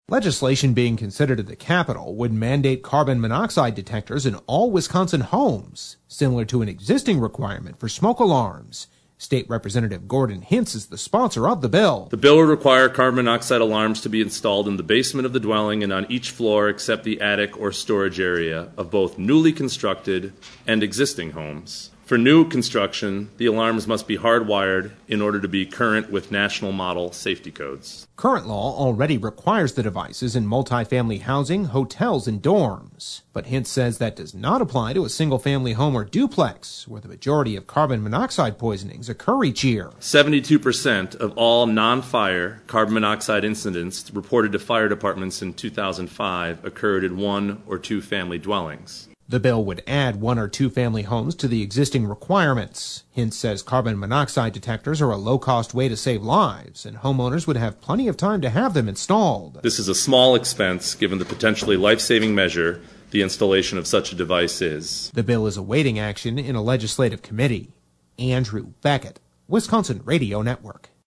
Legislation being considered at the Capitol would mandate carbon monoxide detectors in all Wisconsin homes, similar to an existing requirement for smoke alarms. State Representative Gordon Hintz is the sponsor of the bill. The bill will require carbon monoxide alarms to be installed in the basement of the dwelling and on each floor except the attic or storage area of both newly constructed and existing homes. For new construction, the alarms must be hardwired in order to be current with national model safety codes. Current law already requires the devices in multifamily housing, hotels, and dorms. But Hintz says that does not apply to a single-family home or duplex, where the majority of carbon monoxide poisonings occur each year. 72% of all non-fire carbon monoxide incidents reported to fire departments in 2005 occurred in one or two family dwellings. The bill would add one or two family homes to the existing requirements. Hintz says carbon monoxide detectors are a low-cost way to save lives, and homeowners would have plenty of time to have them installed. This is a small expense given the potentially life-saving measure the installation of such a device is. The bill is awaiting action in a legislative committee. Andrew Beckett, Wisconsin Radio Network.